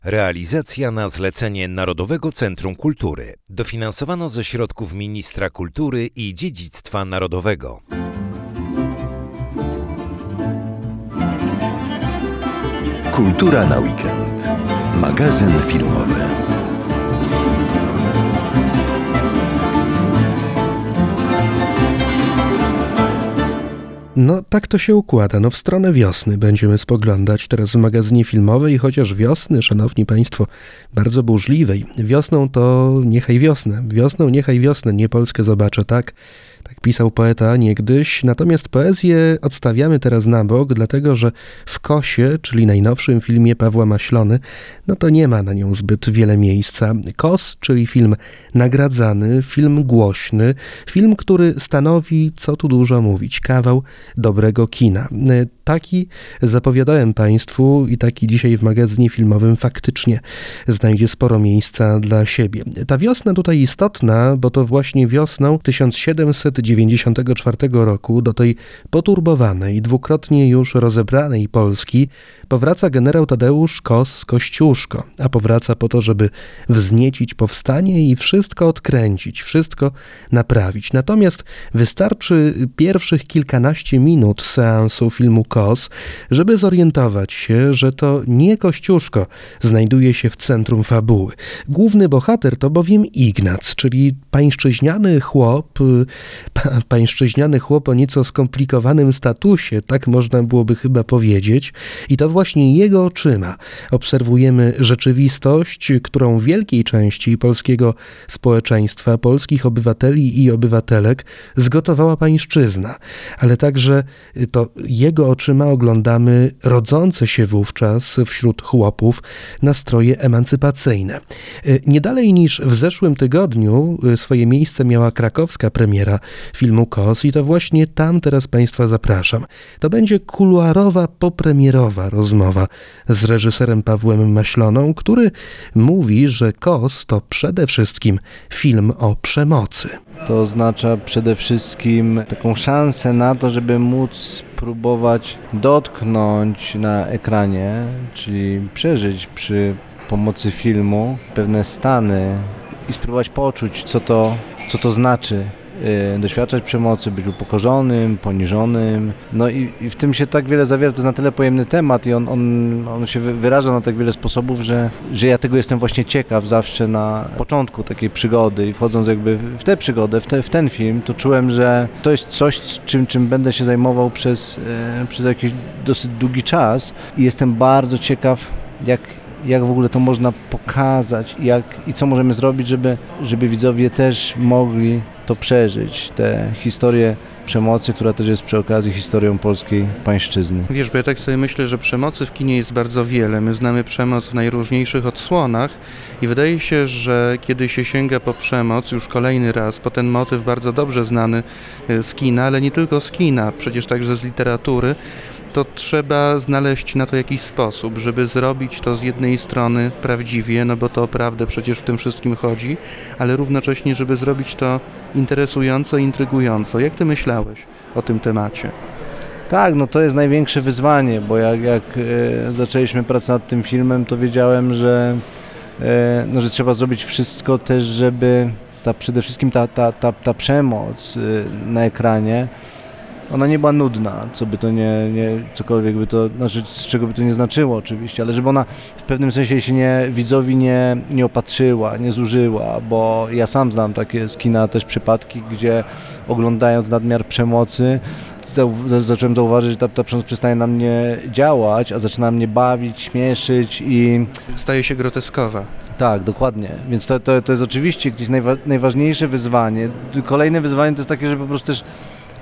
Realizacja na zlecenie Narodowego Centrum Kultury. Dofinansowano ze środków Ministra Kultury i Dziedzictwa Narodowego. Kultura na weekend. Magazyn filmowy. No tak to się układa. No w stronę wiosny będziemy spoglądać teraz w magazynie filmowej, chociaż wiosny, szanowni państwo, bardzo burzliwej. Wiosną to niechaj wiosnę. Wiosną niechaj wiosnę, nie Polskę zobaczę, tak? Tak pisał poeta niegdyś. Natomiast poezję odstawiamy teraz na bok, dlatego że w Kosie, czyli najnowszym filmie Pawła Maślony, no to nie ma na nią zbyt wiele miejsca. Kos, czyli film nagradzany, film głośny, film, który stanowi, co tu dużo mówić, kawał dobrego kina. Taki zapowiadałem państwu i taki dzisiaj w magazynie filmowym faktycznie znajdzie sporo miejsca dla siebie. Ta wiosna tutaj istotna, bo to właśnie wiosną 1794 roku do tej poturbowanej, dwukrotnie już rozebranej Polski powraca generał Tadeusz Kościuszko, a powraca po to, żeby wzniecić powstanie i wszystko odkręcić, wszystko naprawić. Natomiast wystarczy pierwszych kilkanaście minut seansu filmu Kos, żeby zorientować się, że to nie Kościuszko znajduje się w centrum fabuły. Główny bohater to bowiem Ignac, czyli pańszczyźniany chłop o nieco skomplikowanym statusie, tak można byłoby chyba powiedzieć. I to właśnie jego oczyma obserwujemy rzeczywistość, którą wielkiej części polskiego społeczeństwa, polskich obywateli i obywatelek zgotowała pańszczyzna. Ale także to jego oczyma oglądamy rodzące się wówczas wśród chłopów nastroje emancypacyjne. Nie dalej niż w zeszłym tygodniu swoje miejsce miała krakowska premiera filmu Kos i to właśnie tam teraz państwa zapraszam. To będzie kuluarowa, popremierowa rozmowa z reżyserem Pawłem Maśloną, który mówi, że Kos to przede wszystkim film o przemocy. To oznacza przede wszystkim taką szansę na to, żeby móc próbować dotknąć na ekranie, czyli przeżyć przy pomocy filmu pewne stany i spróbować poczuć, co to znaczy doświadczać przemocy, być upokorzonym, poniżonym. No i w tym się tak wiele zawiera, to jest na tyle pojemny temat i on się wyraża na tak wiele sposobów, że ja tego jestem właśnie ciekaw zawsze na początku takiej przygody i wchodząc jakby w tę przygodę, w ten film, to czułem, że to jest coś, czym będę się zajmował przez jakiś dosyć długi czas i jestem bardzo ciekaw, jak w ogóle to można pokazać i co możemy zrobić, żeby widzowie też mogli to przeżyć, tę historię przemocy, która też jest przy okazji historią polskiej pańszczyzny. Wiesz, bo ja tak sobie myślę, że przemocy w kinie jest bardzo wiele. My znamy przemoc w najróżniejszych odsłonach i wydaje się, że kiedy się sięga po przemoc już kolejny raz, po ten motyw bardzo dobrze znany z kina, ale nie tylko z kina, przecież także z literatury, to trzeba znaleźć na to jakiś sposób, żeby zrobić to z jednej strony prawdziwie, no bo to o prawdę przecież w tym wszystkim chodzi, ale równocześnie, żeby zrobić to interesująco, intrygująco. Jak ty myślałeś o tym temacie? Tak, no to jest największe wyzwanie, bo jak zaczęliśmy pracę nad tym filmem, to wiedziałem, że trzeba zrobić wszystko też, żeby przede wszystkim ta przemoc na ekranie, ona nie była nudna, co by to cokolwiek by to, znaczy z czego by to nie znaczyło oczywiście, ale żeby ona w pewnym sensie się widzowi nie opatrzyła, nie zużyła, bo ja sam znam takie z kina też przypadki, gdzie oglądając nadmiar przemocy zacząłem zauważyć, że ta przemoc przestaje na mnie działać, a zaczyna mnie bawić, śmieszyć i... Staje się groteskowa. Tak, dokładnie. Więc to jest oczywiście gdzieś najważniejsze wyzwanie. Kolejne wyzwanie to jest takie, żeby po prostu też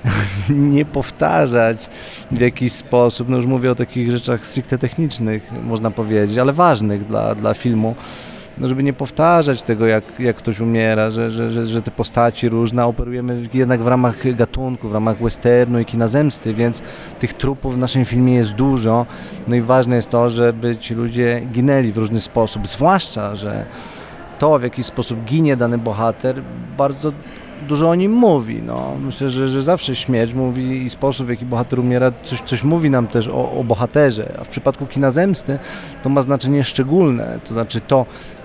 nie powtarzać w jakiś sposób, no już mówię o takich rzeczach stricte technicznych, można powiedzieć, ale ważnych dla filmu, no żeby nie powtarzać tego, jak ktoś umiera, że te postaci różne, operujemy jednak w ramach gatunku, w ramach westernu i kina zemsty, więc tych trupów w naszym filmie jest dużo, no i ważne jest to, żeby ci ludzie ginęli w różny sposób, zwłaszcza, że to, w jaki sposób ginie dany bohater, bardzo dużo o nim mówi. No. Myślę, że zawsze śmierć mówi i sposób, w jaki bohater umiera, coś mówi nam też o bohaterze, a w przypadku kina zemsty to ma znaczenie szczególne, to znaczy to,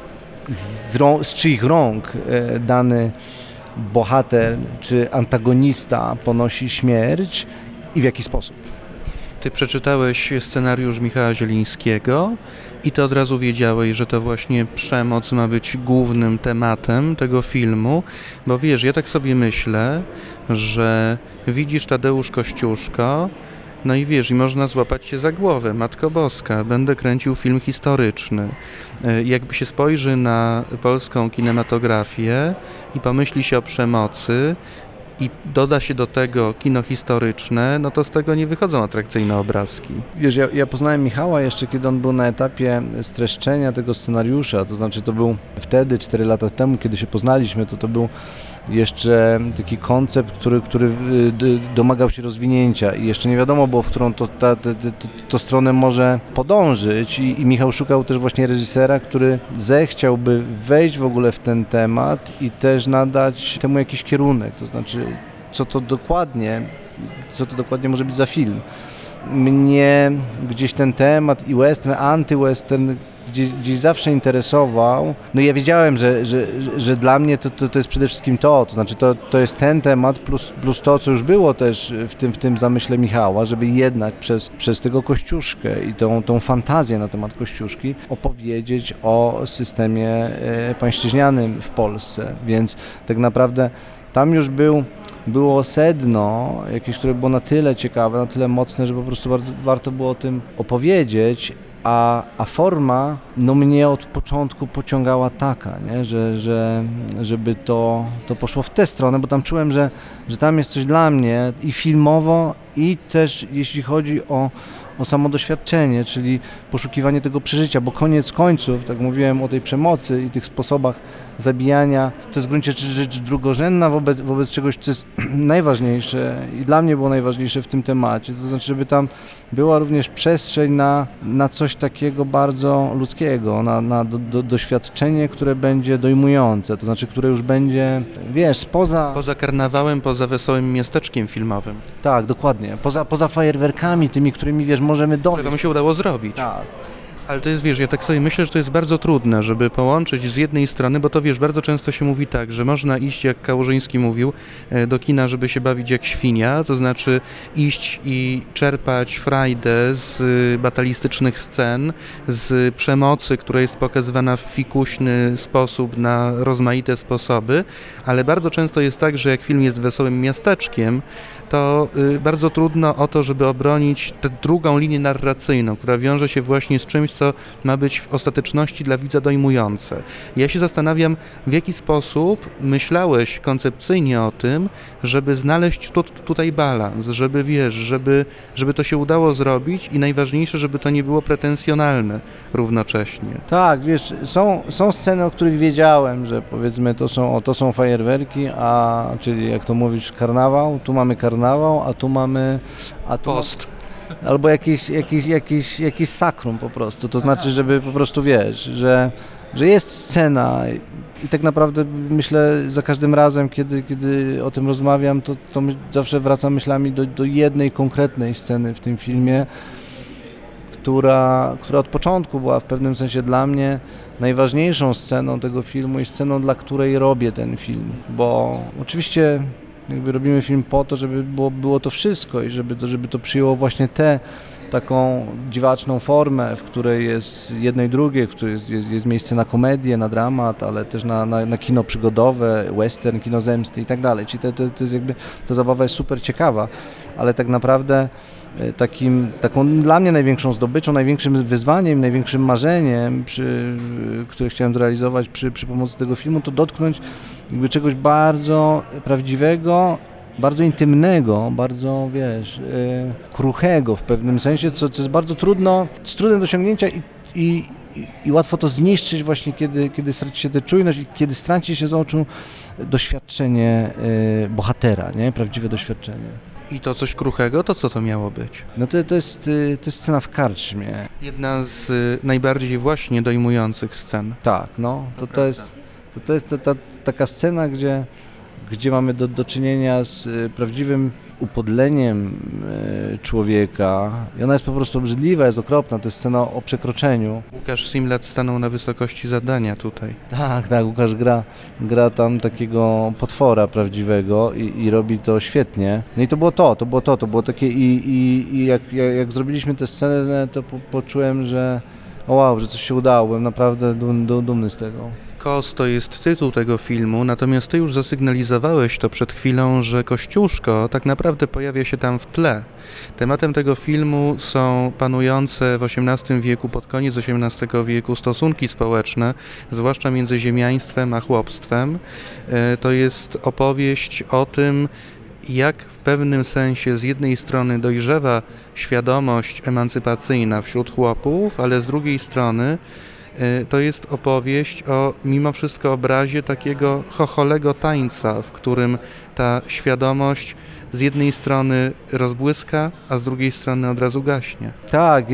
z czyich rąk dany bohater czy antagonista ponosi śmierć i w jaki sposób. Ty przeczytałeś scenariusz Michała Zielińskiego i ty od razu wiedziałeś, że to właśnie przemoc ma być głównym tematem tego filmu, bo wiesz, ja tak sobie myślę, że widzisz Tadeusz Kościuszko, no i wiesz, i można złapać się za głowę, Matko Boska, będę kręcił film historyczny. Jakby się spojrzy na polską kinematografię i pomyśli się o przemocy i doda się do tego kino historyczne, no to z tego nie wychodzą atrakcyjne obrazki. Wiesz, ja poznałem Michała jeszcze, kiedy on był na etapie streszczenia tego scenariusza, to znaczy to był wtedy, 4 lata temu, kiedy się poznaliśmy, to był jeszcze taki koncept, który domagał się rozwinięcia i jeszcze nie wiadomo było, w którą to stronę może podążyć i Michał szukał też właśnie reżysera, który zechciałby wejść w ogóle w ten temat i też nadać temu jakiś kierunek, to znaczy co to dokładnie może być za film. Mnie gdzieś ten temat i western, anty-western gdzieś zawsze interesował. No ja wiedziałem, że dla mnie to jest przede wszystkim to znaczy to jest ten temat plus to, co już było też w tym zamyśle Michała, żeby jednak przez tego Kościuszkę i tą fantazję na temat Kościuszki opowiedzieć o systemie pańszczyźnianym w Polsce, więc tak naprawdę tam już było sedno jakieś, które było na tyle ciekawe, na tyle mocne, że po prostu warto było o tym opowiedzieć, a forma no mnie od początku pociągała taka, nie? Żeby to poszło w tę stronę, bo tam czułem, że tam jest coś dla mnie i filmowo, i też jeśli chodzi o samo doświadczenie, czyli poszukiwanie tego przeżycia, bo koniec końców, tak mówiłem o tej przemocy i tych sposobach zabijania, to jest w gruncie rzeczy drugorzędna wobec czegoś, co jest najważniejsze i dla mnie było najważniejsze w tym temacie, to znaczy, żeby tam była również przestrzeń na coś takiego bardzo ludzkiego, na doświadczenie, które będzie dojmujące, to znaczy, które już będzie, wiesz, Poza karnawałem, poza wesołym miasteczkiem filmowym. Tak, dokładnie. Poza fajerwerkami, tymi, którymi, wiesz, możemy Które wam się udało zrobić. Tak. Ale to jest, wiesz, ja tak sobie myślę, że to jest bardzo trudne, żeby połączyć z jednej strony, bo to, wiesz, bardzo często się mówi tak, że można iść, jak Kałużyński mówił, do kina, żeby się bawić jak świnia, to znaczy iść i czerpać frajdę z batalistycznych scen, z przemocy, która jest pokazywana w fikuśny sposób, na rozmaite sposoby, ale bardzo często jest tak, że jak film jest wesołym miasteczkiem, to bardzo trudno o to, żeby obronić tę drugą linię narracyjną, która wiąże się właśnie z czymś, co ma być w ostateczności dla widza dojmujące. Ja się zastanawiam, w jaki sposób myślałeś koncepcyjnie o tym, żeby znaleźć tutaj balans, żeby, wiesz, żeby to się udało zrobić i najważniejsze, żeby to nie było pretensjonalne równocześnie. Tak, wiesz, są sceny, o których wiedziałem, że powiedzmy to są fajerwerki, czyli jak to mówisz, karnawał, tu mamy karnawał, a tu mamy... Post. Albo jakiś sakrum po prostu, to znaczy, żeby po prostu, wiesz, że jest scena i tak naprawdę myślę za każdym razem, kiedy o tym rozmawiam, to zawsze wracam myślami do jednej konkretnej sceny w tym filmie, która od początku była w pewnym sensie dla mnie najważniejszą sceną tego filmu i sceną, dla której robię ten film, bo oczywiście jakby robimy film po to, żeby było to wszystko i żeby to przyjęło właśnie taką dziwaczną formę, w której jest jedno i drugie, w której jest miejsce na komedię, na dramat, ale też na kino przygodowe, western, kino zemsty i tak dalej. Czyli to jest jakby, ta zabawa jest super ciekawa, ale tak naprawdę taką dla mnie największą zdobyczą, największym wyzwaniem, największym marzeniem, które chciałem zrealizować przy pomocy tego filmu, to dotknąć jakby czegoś bardzo prawdziwego, bardzo intymnego, bardzo, wiesz, kruchego w pewnym sensie, co jest bardzo trudne do osiągnięcia i łatwo to zniszczyć właśnie, kiedy straci się tę czujność i kiedy straci się z oczu doświadczenie bohatera, nie? Prawdziwe doświadczenie. I to coś kruchego, to co to miało być? No to jest scena w karczmie. Jedna z najbardziej właśnie dojmujących scen. Tak, no, to jest taka scena, gdzie gdzie mamy do czynienia z prawdziwym upodleniem człowieka i ona jest po prostu obrzydliwa, jest okropna, to jest scena o przekroczeniu. Łukasz Simlat stanął na wysokości zadania tutaj. Tak, Łukasz gra tam takiego potwora prawdziwego i robi to świetnie. No i to było takie i jak zrobiliśmy tę scenę, to poczułem, że wow, że coś się udało, byłem naprawdę dumny z tego. Kos to jest tytuł tego filmu, natomiast ty już zasygnalizowałeś to przed chwilą, że Kościuszko tak naprawdę pojawia się tam w tle. Tematem tego filmu są panujące w XVIII wieku, pod koniec XVIII wieku stosunki społeczne, zwłaszcza między ziemiaństwem a chłopstwem. To jest opowieść o tym, jak w pewnym sensie z jednej strony dojrzewa świadomość emancypacyjna wśród chłopów, ale z drugiej strony to jest opowieść o mimo wszystko obrazie takiego chocholego tańca, w którym ta świadomość z jednej strony rozbłyska, a z drugiej strony od razu gaśnie. Tak,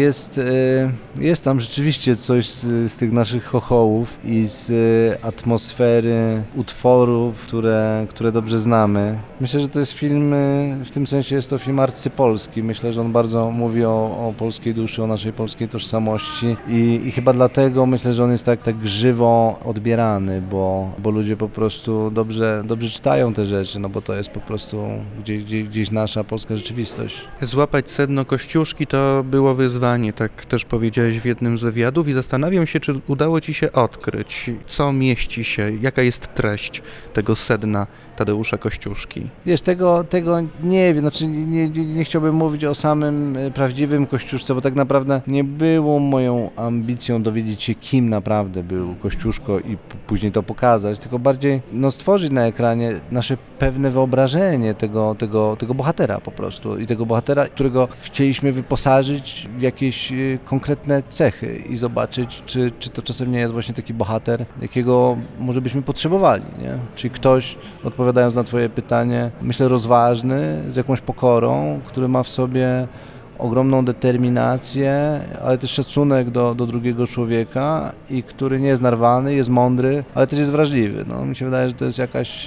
jest tam rzeczywiście coś z tych naszych chochołów i z atmosfery utworów, które dobrze znamy. Myślę, że to jest film, w tym sensie jest to film arcypolski. Myślę, że on bardzo mówi o polskiej duszy, o naszej polskiej tożsamości i chyba dlatego myślę, że on jest tak żywo odbierany, bo ludzie po prostu dobrze czytają te rzeczy, no bo to jest po prostu gdzieś nasza polska rzeczywistość. Złapać sedno Kościuszki to było wyzwanie, tak też powiedziałeś w jednym z wywiadów i zastanawiam się, czy udało ci się odkryć, co mieści się, jaka jest treść tego sedna Tadeusza Kościuszki. Wiesz, tego nie wiem, znaczy nie chciałbym mówić o samym prawdziwym Kościuszce, bo tak naprawdę nie było moją ambicją dowiedzieć się, kim naprawdę był Kościuszko i później to pokazać, tylko bardziej stworzyć na ekranie nasze pewne wyobrażenie tego bohatera po prostu i tego bohatera, którego chcieliśmy wyposażyć w jakieś konkretne cechy i zobaczyć, czy to czasem nie jest właśnie taki bohater, jakiego może byśmy potrzebowali, nie? Czyli ktoś, odpowiadając na twoje pytanie, myślę rozważny, z jakąś pokorą, który ma w sobie ogromną determinację, ale też szacunek do drugiego człowieka i który nie jest narwany, jest mądry, ale też jest wrażliwy. No, mi się wydaje, że to jest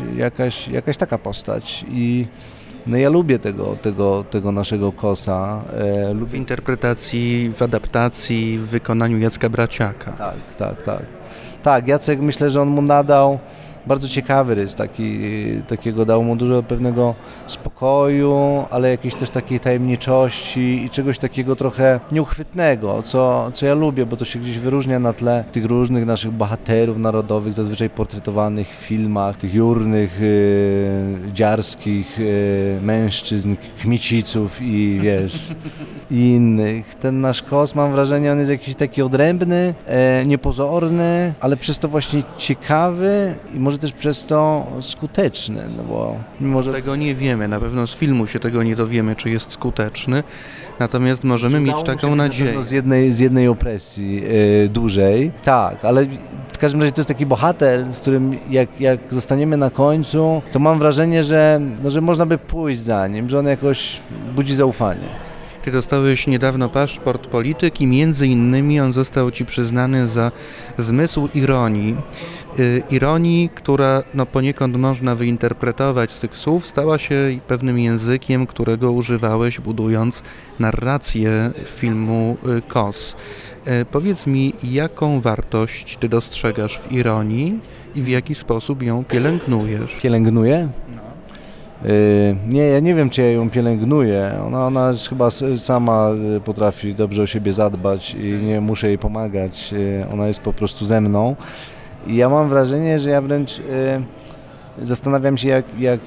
jakaś taka postać i ja lubię tego naszego Kosa. W interpretacji, w adaptacji, w wykonaniu Jacka Braciaka. Tak, Jacek, myślę, że on mu nadał bardzo ciekawy rys, takiego dał mu dużo pewnego spokoju, ale jakiejś też takiej tajemniczości i czegoś takiego trochę nieuchwytnego, co ja lubię, bo to się gdzieś wyróżnia na tle tych różnych naszych bohaterów narodowych, zazwyczaj portretowanych w filmach, tych jurnych, dziarskich mężczyzn, kmiciców i i innych. Ten nasz Kos, mam wrażenie, on jest jakiś taki odrębny, niepozorny, ale przez to właśnie ciekawy i może też przez to skuteczny, no bo mimo że... Tego nie wiemy, na pewno z filmu się tego nie dowiemy, czy jest skuteczny, natomiast możemy mieć taką nadzieję. Z jednej opresji dużej, tak, ale w każdym razie to jest taki bohater, z którym jak zostaniemy na końcu, to mam wrażenie, że można by pójść za nim, że on jakoś budzi zaufanie. Ty dostałeś niedawno paszport polityki, między innymi on został ci przyznany za zmysł ironii. Ironii, która poniekąd można wyinterpretować z tych słów, stała się pewnym językiem, którego używałeś, budując narrację filmu Kos. Powiedz mi, jaką wartość ty dostrzegasz w ironii i w jaki sposób ją pielęgnujesz? Pielęgnuję? Nie, ja nie wiem, czy ja ją pielęgnuję. Ona chyba sama potrafi dobrze o siebie zadbać i nie muszę jej pomagać. Ona jest po prostu ze mną. I ja mam wrażenie, że ja wręcz zastanawiam się,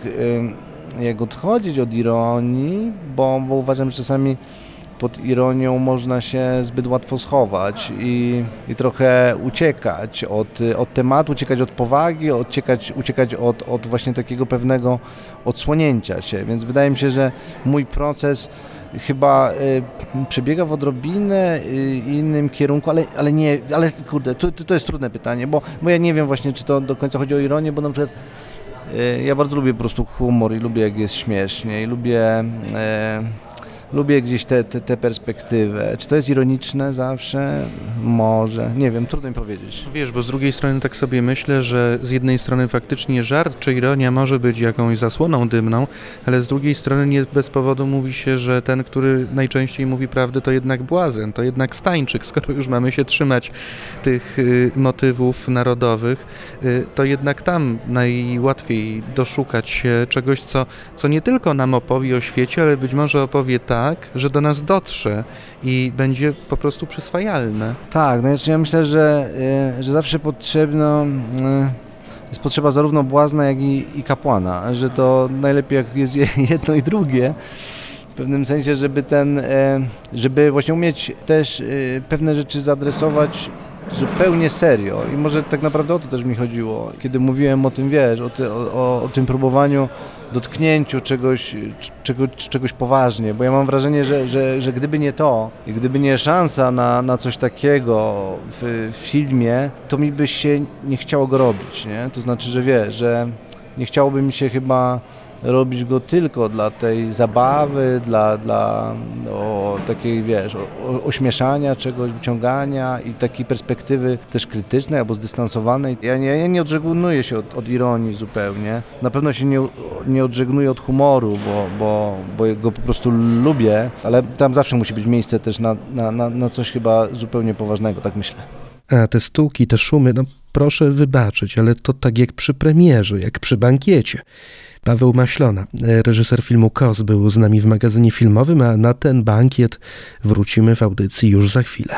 jak odchodzić od ironii, bo uważam, że czasami pod ironią można się zbyt łatwo schować i trochę uciekać od tematu, uciekać od powagi, uciekać od właśnie takiego pewnego odsłonięcia się. Więc wydaje mi się, że mój proces chyba przebiega w odrobinę innym kierunku, ale kurde, to jest trudne pytanie, bo ja nie wiem właśnie, czy to do końca chodzi o ironię, bo na przykład ja bardzo lubię po prostu humor i lubię, jak jest śmiesznie i lubię lubię gdzieś tę perspektywę. Czy to jest ironiczne zawsze? Może. Nie wiem, trudno mi powiedzieć. Wiesz, bo z drugiej strony tak sobie myślę, że z jednej strony faktycznie żart czy ironia może być jakąś zasłoną dymną, ale z drugiej strony nie bez powodu mówi się, że ten, który najczęściej mówi prawdę, to jednak błazen, to jednak stańczyk. Skoro już mamy się trzymać tych motywów narodowych, to jednak tam najłatwiej doszukać się czegoś, co nie tylko nam opowie o świecie, ale być może opowie tak, że do nas dotrze i będzie po prostu przyswajalne. Tak, znaczy ja myślę, że zawsze jest potrzeba zarówno błazna, jak i kapłana, że to najlepiej jak jest jedno i drugie. W pewnym sensie, żeby właśnie umieć też pewne rzeczy zaadresować zupełnie serio i może tak naprawdę o to też mi chodziło, kiedy mówiłem o tym, wiesz, o tym próbowaniu, dotknięciu czegoś poważnie, bo ja mam wrażenie, że gdyby nie to i gdyby nie szansa na coś takiego w filmie, to mi by się nie chciało go robić, nie? To znaczy, że wiesz, że nie chciałoby mi się chyba robić go tylko dla tej zabawy, dla takiej, wiesz, ośmieszania czegoś, wyciągania i takiej perspektywy też krytycznej albo zdystansowanej. Ja nie odżegnuję się od ironii zupełnie. Na pewno się nie odżegnuję od humoru, bo go po prostu lubię, ale tam zawsze musi być miejsce też na coś chyba zupełnie poważnego, tak myślę. A te stółki, te szumy, no proszę wybaczyć, ale to tak jak przy premierze, jak przy bankiecie. Paweł Maślona, reżyser filmu KOS, był z nami w magazynie filmowym, a na ten bankiet wrócimy w audycji już za chwilę.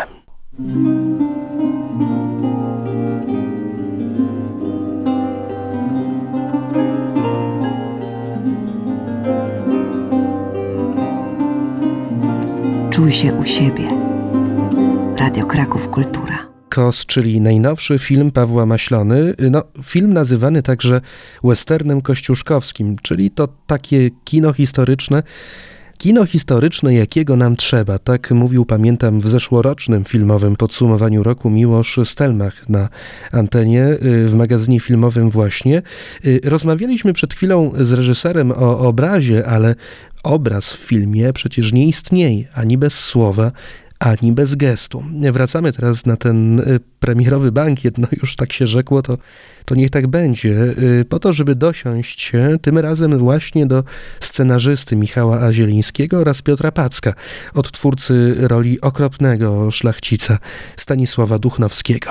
Czuj się u siebie. Radio Kraków Kultura. KOS, czyli najnowszy film Pawła Maślony, film nazywany także westernem kościuszkowskim, czyli to takie kino historyczne, jakiego nam trzeba. Tak mówił, pamiętam, w zeszłorocznym filmowym podsumowaniu roku Miłosz Stelmach na antenie w magazynie filmowym właśnie. Rozmawialiśmy przed chwilą z reżyserem o obrazie, ale obraz w filmie przecież nie istnieje ani bez słowa, ani bez gestu. Wracamy teraz na ten premierowy bankiet, no już tak się rzekło, to niech tak będzie, po to, żeby dosiąść się tym razem właśnie do scenarzysty Michała A. Zielińskiego oraz Piotra Packa, od twórcy roli okropnego szlachcica Stanisława Duchnowskiego.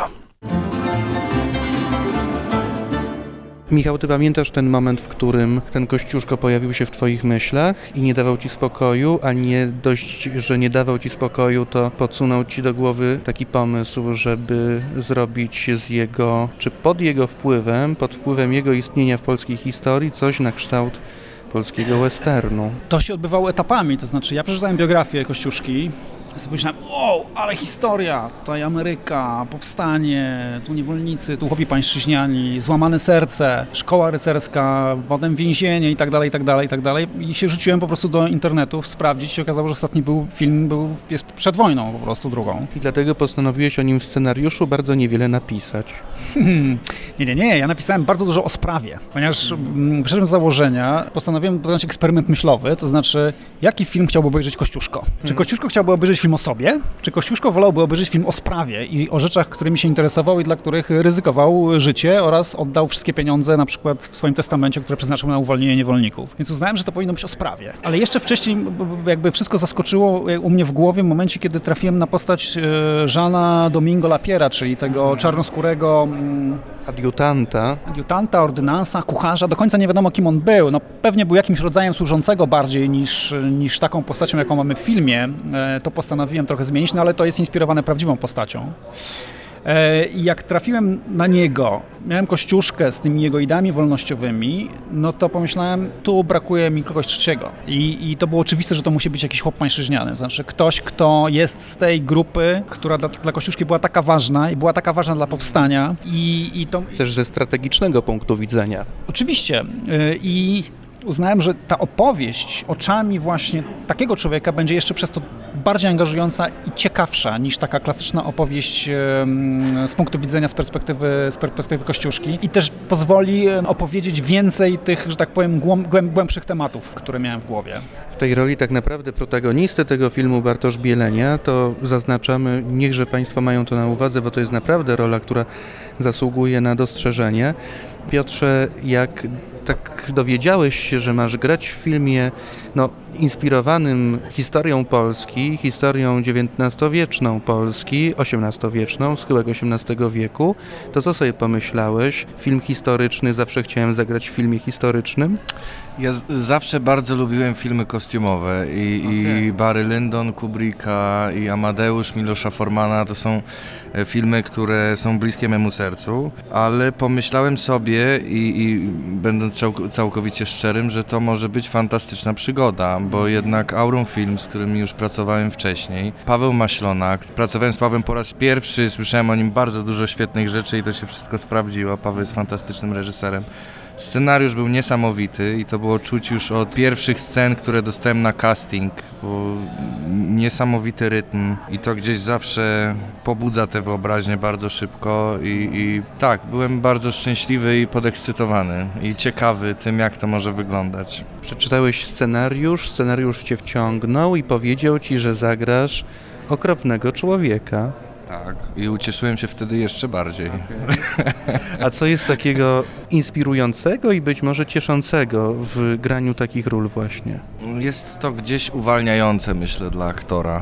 Michał, ty pamiętasz ten moment, w którym ten Kościuszko pojawił się w twoich myślach i nie dawał ci spokoju, a nie dość, że nie dawał ci spokoju, to podsunął ci do głowy taki pomysł, żeby zrobić z jego, czy pod jego wpływem, pod wpływem jego istnienia w polskiej historii coś na kształt polskiego westernu. To się odbywało etapami, to znaczy ja przeczytałem biografię Kościuszki, sobie myślałem, ale historia, tutaj Ameryka, powstanie, tu niewolnicy, tu chłopi pańszczyźniani, złamane serce, szkoła rycerska, potem więzienie i tak dalej. I się rzuciłem po prostu do internetu sprawdzić, się okazało, że ostatni film jest przed wojną po prostu drugą. I dlatego postanowiłeś o nim w scenariuszu bardzo niewiele napisać. Nie, ja napisałem bardzo dużo o sprawie, ponieważ wyszedłem z założenia, postanowiłem dokonać eksperyment myślowy, to znaczy, jaki film chciałby obejrzeć Kościuszko? Czy Kościuszko chciałby obejrzeć film o sobie, czy Kościuszko wolałby obejrzeć film o sprawie i o rzeczach, którymi się interesował i dla których ryzykował życie oraz oddał wszystkie pieniądze na przykład w swoim testamencie, które przeznaczył na uwolnienie niewolników. Więc uznałem, że to powinno być o sprawie. Ale jeszcze wcześniej jakby wszystko zaskoczyło u mnie w głowie w momencie, kiedy trafiłem na postać Jeana Domingo Lapiera, czyli tego czarnoskórego adiutanta, ordynansa, kucharza. Do końca nie wiadomo, kim on był. No, pewnie był jakimś rodzajem służącego bardziej niż taką postacią, jaką mamy w filmie. To postanowiłem trochę zmienić, no ale to jest inspirowane prawdziwą postacią. I jak trafiłem na niego, miałem Kościuszkę z tymi jego ideami wolnościowymi, no to pomyślałem, tu brakuje mi kogoś trzeciego. I to było oczywiste, że to musi być jakiś chłop pańszczyźniany. Znaczy ktoś, kto jest z tej grupy, która dla Kościuszki była taka ważna i była taka ważna dla powstania. I to też ze strategicznego punktu widzenia. Oczywiście. I uznałem, że ta opowieść oczami właśnie takiego człowieka będzie jeszcze przez to bardziej angażująca i ciekawsza niż taka klasyczna opowieść z punktu widzenia, z perspektywy Kościuszki i też pozwoli opowiedzieć więcej tych, że tak powiem, głębszych tematów, które miałem w głowie. W tej roli tak naprawdę protagonisty tego filmu Bartosz Bielenia, to zaznaczamy, niechże Państwo mają to na uwadze, bo to jest naprawdę rola, która zasługuje na dostrzeżenie. Piotrze, jak tak dowiedziałeś się, że masz grać w filmie inspirowanym historią Polski, historią XIX-wieczną Polski, XVIII-wieczną, schyłek XVIII wieku, to co sobie pomyślałeś? Film historyczny, zawsze chciałem zagrać w filmie historycznym? Ja zawsze bardzo lubiłem filmy kostiumowe i Barry Lyndon Kubricka i Amadeusz Milosza Formana to są filmy, które są bliskie memu sercu, ale pomyślałem sobie i będąc całkowicie szczerym, że to może być fantastyczna przygoda, bo jednak Aurum Film, z którymi już pracowałem wcześniej, Paweł Maślonak, pracowałem z Pawłem po raz pierwszy, słyszałem o nim bardzo dużo świetnych rzeczy i to się wszystko sprawdziło. Paweł jest fantastycznym reżyserem. Scenariusz był niesamowity i to było czuć już od pierwszych scen, które dostałem na casting, bo niesamowity rytm i to gdzieś zawsze pobudza tę wyobraźnię bardzo szybko i tak, byłem bardzo szczęśliwy i podekscytowany i ciekawy tym, jak to może wyglądać. Przeczytałeś scenariusz cię wciągnął i powiedział ci, że zagrasz okropnego człowieka. Tak, i ucieszyłem się wtedy jeszcze bardziej. A co jest takiego inspirującego i być może cieszącego w graniu takich ról właśnie? Jest to gdzieś uwalniające, myślę, dla aktora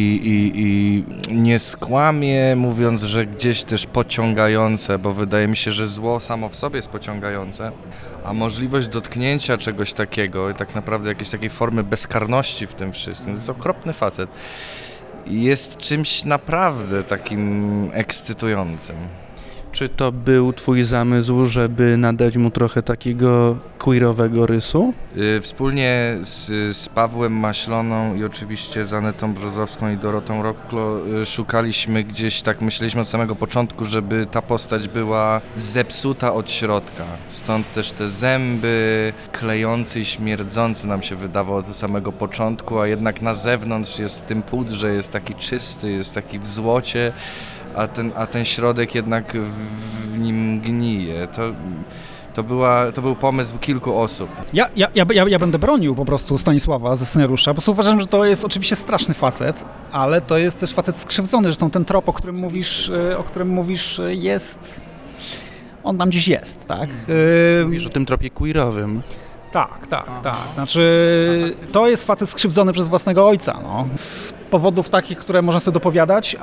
i nie skłamię, mówiąc, że gdzieś też pociągające, bo wydaje mi się, że zło samo w sobie jest pociągające, a możliwość dotknięcia czegoś takiego i tak naprawdę jakiejś takiej formy bezkarności w tym wszystkim, to jest okropny facet. Jest czymś naprawdę takim ekscytującym. Czy to był twój zamysł, żeby nadać mu trochę takiego queerowego rysu? Wspólnie z Pawłem Maśloną i oczywiście z Anetą Brzozowską i Dorotą Roklo szukaliśmy gdzieś, tak myśleliśmy od samego początku, żeby ta postać była zepsuta od środka. Stąd też te zęby klejące i śmierdzące nam się wydawało od samego początku, a jednak na zewnątrz jest w tym pudrze, jest taki czysty, jest taki w złocie. A ten środek jednak w nim gnije. To był pomysł kilku osób. Ja będę bronił po prostu Stanisława ze scenariusza, bo uważam, że to jest oczywiście straszny facet, ale to jest też facet skrzywdzony. Zresztą ten trop, o którym mówisz jest... On tam gdzieś jest, tak? Mówisz o tym tropie queerowym. Tak. Znaczy, to jest facet skrzywdzony przez własnego ojca, z powodów takich, które można sobie dopowiadać,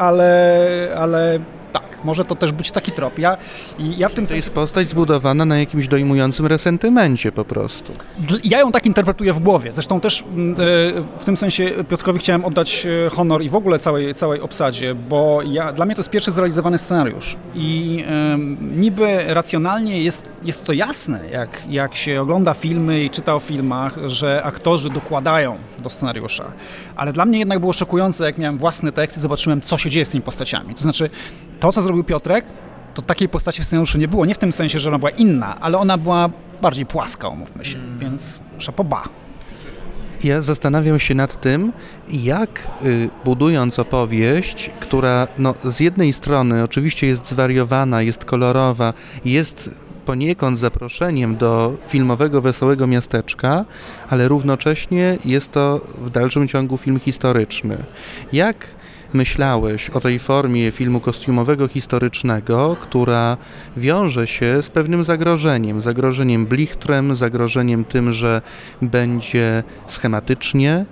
ale tak, może to też być taki trop. Ja w tym to jest postać zbudowana na jakimś dojmującym resentymencie po prostu. Ja ją tak interpretuję w głowie. Zresztą też w tym sensie Piotrkowi chciałem oddać honor i w ogóle całej obsadzie, bo dla mnie to jest pierwszy zrealizowany scenariusz i niby racjonalnie jest to jasne, jak się ogląda filmy i czyta o filmach, że aktorzy dokładają do scenariusza. Ale dla mnie jednak było szokujące, jak miałem własny tekst i zobaczyłem, co się dzieje z tymi postaciami. To znaczy, to, co zrobił Piotrek, to takiej postaci w scenariuszu nie było. Nie w tym sensie, że ona była inna, ale ona była bardziej płaska, umówmy się. Więc chapeau bas. Ja zastanawiam się nad tym, jak budując opowieść, która z jednej strony oczywiście jest zwariowana, jest kolorowa, jest poniekąd zaproszeniem do filmowego Wesołego Miasteczka, ale równocześnie jest to w dalszym ciągu film historyczny. Jak myślałeś o tej formie filmu kostiumowego historycznego, która wiąże się z pewnym zagrożeniem blichtrem, zagrożeniem tym, że będzie schematycznie.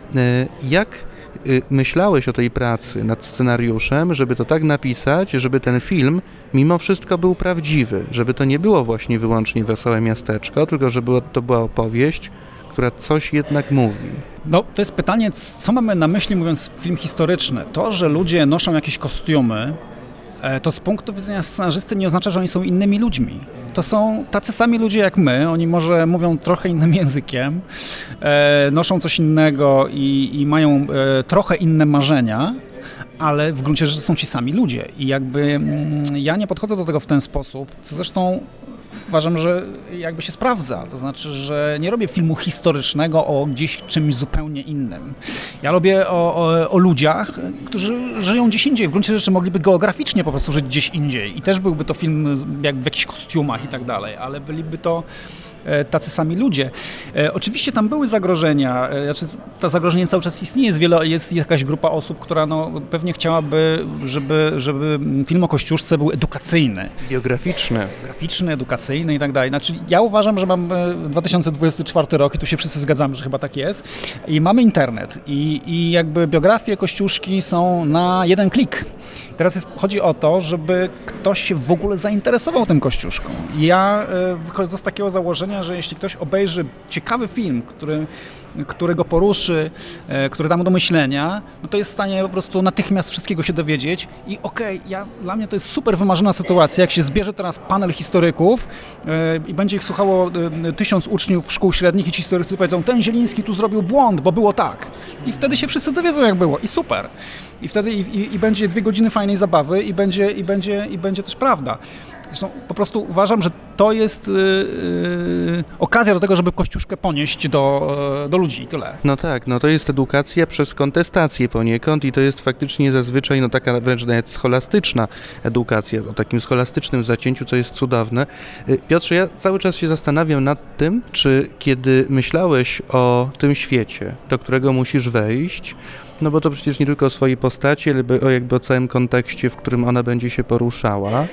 Jak myślałeś o tej pracy nad scenariuszem, żeby to tak napisać, żeby ten film mimo wszystko był prawdziwy, żeby to nie było właśnie wyłącznie Wesołe Miasteczko, tylko żeby to była opowieść, która coś jednak mówi. To jest pytanie, co mamy na myśli, mówiąc film historyczny. To, że ludzie noszą jakieś kostiumy, to z punktu widzenia scenarzysty nie oznacza, że oni są innymi ludźmi. To są tacy sami ludzie jak my, oni może mówią trochę innym językiem, noszą coś innego i mają trochę inne marzenia, ale w gruncie rzeczy są ci sami ludzie. I jakby ja nie podchodzę do tego w ten sposób, co zresztą uważam, że jakby się sprawdza. To znaczy, że nie robię filmu historycznego o gdzieś czymś zupełnie innym. Ja robię o ludziach, którzy żyją gdzieś indziej. W gruncie rzeczy mogliby geograficznie po prostu żyć gdzieś indziej. I też byłby to film jak w jakichś kostiumach i tak dalej, ale byliby to tacy sami ludzie. Oczywiście tam były zagrożenia, znaczy to zagrożenie cały czas istnieje, jest jakaś grupa osób, która pewnie chciałaby, żeby film o Kościuszce był edukacyjny. Biograficzny, edukacyjny i tak dalej. Znaczy ja uważam, że mam 2024 rok i tu się wszyscy zgadzamy, że chyba tak jest i mamy internet i jakby biografie Kościuszki są na jeden klik. Teraz chodzi o to, żeby ktoś się w ogóle zainteresował tym Kościuszką. Ja wychodzę z takiego założenia, że jeśli ktoś obejrzy ciekawy film, który go poruszy, który da mu do myślenia, no to jest w stanie po prostu natychmiast wszystkiego się dowiedzieć i dla mnie to jest super wymarzona sytuacja, jak się zbierze teraz panel historyków i będzie ich słuchało 1000 uczniów szkół średnich i ci historycy powiedzą, ten Zieliński tu zrobił błąd, bo było tak. I wtedy się wszyscy dowiedzą, jak było i super. I wtedy i będzie 2 godziny fajnej zabawy i będzie też prawda. Zresztą po prostu uważam, że to jest okazja do tego, żeby Kościuszkę ponieść do ludzi i tyle. No tak, to jest edukacja przez kontestację poniekąd i to jest faktycznie zazwyczaj taka wręcz nawet scholastyczna edukacja, o takim scholastycznym zacięciu, co jest cudowne. Piotrze, ja cały czas się zastanawiam nad tym, czy kiedy myślałeś o tym świecie, do którego musisz wejść, no bo to przecież nie tylko o swojej postaci, ale jakby o całym kontekście, w którym ona będzie się poruszała,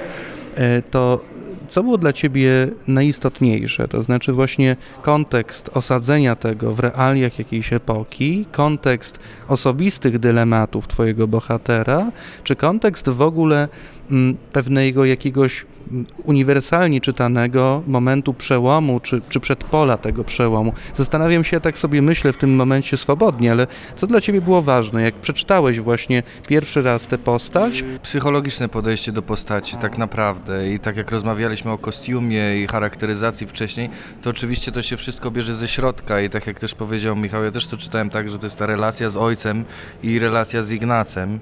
to co było dla Ciebie najistotniejsze? To znaczy właśnie kontekst osadzenia tego w realiach jakiejś epoki, kontekst osobistych dylematów Twojego bohatera, czy kontekst w ogóle pewnego jakiegoś uniwersalnie czytanego momentu przełomu, czy przedpola tego przełomu. Zastanawiam się, tak sobie myślę w tym momencie swobodnie, ale co dla Ciebie było ważne, jak przeczytałeś właśnie pierwszy raz tę postać? Psychologiczne podejście do postaci, tak naprawdę. I tak jak rozmawialiśmy o kostiumie i charakteryzacji wcześniej, to oczywiście to się wszystko bierze ze środka i tak jak też powiedział Michał, ja też to czytałem tak, że to jest ta relacja z ojcem i relacja z Ignacem.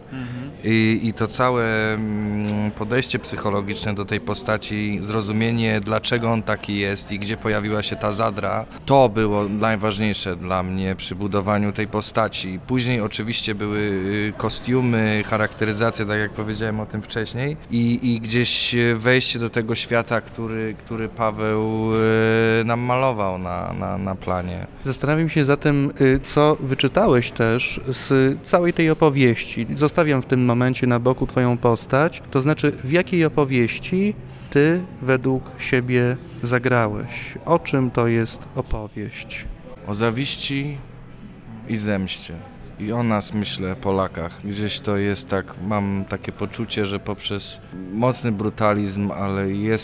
I to całe podejście psychologiczne do tej postaci, zrozumienie, dlaczego on taki jest i gdzie pojawiła się ta zadra, to było najważniejsze dla mnie przy budowaniu tej postaci. Później oczywiście były kostiumy, charakteryzacja, tak jak powiedziałem o tym wcześniej, i gdzieś wejście do tego świata, który Paweł nam malował na planie. Zastanawiam się zatem, co wyczytałeś też z całej tej opowieści. Zostawiam w tym momencie na boku Twoją postać, to znaczy w jakiej opowieści Ty według siebie zagrałeś. O czym to jest opowieść? O zawiści i zemście. I o nas, myślę, Polakach. Gdzieś to jest tak, mam takie poczucie, że poprzez mocny brutalizm, ale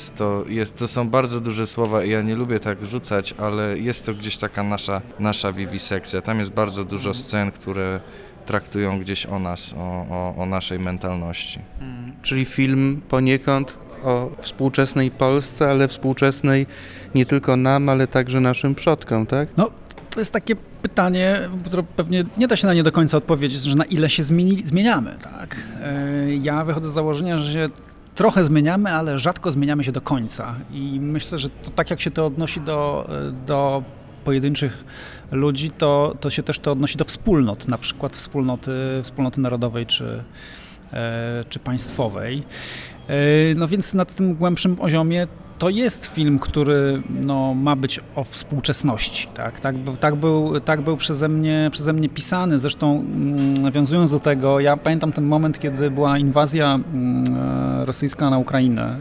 to są bardzo duże słowa i ja nie lubię tak rzucać, ale jest to gdzieś taka nasza wiwisekcja. Tam jest bardzo dużo scen, które traktują gdzieś o nas, o naszej mentalności. Czyli film poniekąd o współczesnej Polsce, ale współczesnej nie tylko nam, ale także naszym przodkom, tak? No, to jest takie pytanie, które pewnie nie da się na nie do końca odpowiedzieć, że na ile się zmieniamy, tak? Ja wychodzę z założenia, że się trochę zmieniamy, ale rzadko zmieniamy się do końca i myślę, że to tak jak się to odnosi do pojedynczych ludzi, to się też to odnosi do wspólnot, na przykład wspólnoty narodowej czy państwowej. No więc na tym głębszym poziomie to jest film, który ma być o współczesności. Tak był przeze mnie pisany. Zresztą nawiązując do tego, ja pamiętam ten moment, kiedy była inwazja rosyjska na Ukrainę.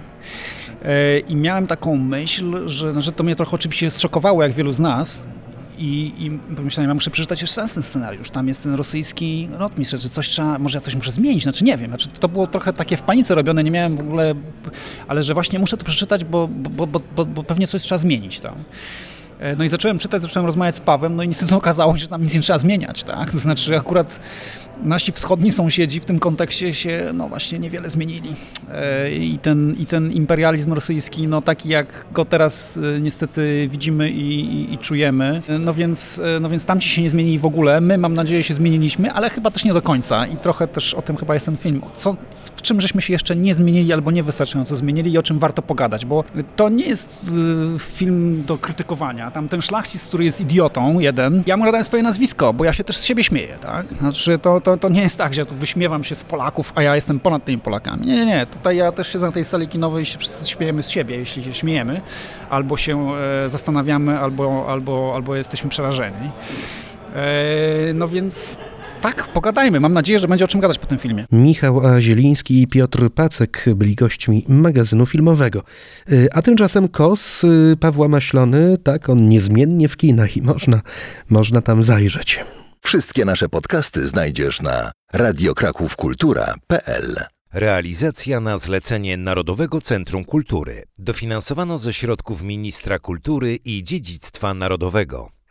I miałem taką myśl, że to mnie trochę oczywiście zszokowało, jak wielu z nas. I pomyślałem, ja muszę przeczytać jeszcze raz ten scenariusz. Tam jest ten rosyjski rotmistrz, że może ja coś muszę zmienić, nie wiem. To było trochę takie w panice robione, nie miałem w ogóle, ale że właśnie muszę to przeczytać, bo pewnie coś trzeba zmienić tam. No i zacząłem czytać, zacząłem rozmawiać z Pawłem, no i niestety okazało się, że tam nic nie trzeba zmieniać, tak? To znaczy akurat nasi wschodni sąsiedzi w tym kontekście się, no właśnie, niewiele zmienili. I ten imperializm rosyjski, no taki jak go teraz niestety widzimy i czujemy, no więc tamci się nie zmienili w ogóle. My, mam nadzieję, się zmieniliśmy, ale chyba też nie do końca i trochę też o tym chyba jest ten film. W czym żeśmy się jeszcze nie zmienili albo niewystarczająco zmienili i o czym warto pogadać, bo to nie jest film do krytykowania. Tam ten szlachcic, który jest idiotą, jeden, ja mu nadałem swoje nazwisko, bo ja się też z siebie śmieję, tak? Znaczy to nie jest tak, że ja tu wyśmiewam się z Polaków, a ja jestem ponad tymi Polakami. Nie. Tutaj ja też siedzę na tej sali kinowej i się wszyscy śmiejemy z siebie, jeśli się śmiejemy, albo się zastanawiamy, albo jesteśmy przerażeni. No więc tak, pogadajmy. Mam nadzieję, że będzie o czym gadać po tym filmie. Michał Zieliński i Piotr Pacek byli gośćmi magazynu filmowego. A tymczasem KOS Pawła Maślony, tak, on niezmiennie w kinach i można tam zajrzeć. Wszystkie nasze podcasty znajdziesz na radiokrakówkultura.pl. Realizacja na zlecenie Narodowego Centrum Kultury. Dofinansowano ze środków Ministra Kultury i Dziedzictwa Narodowego.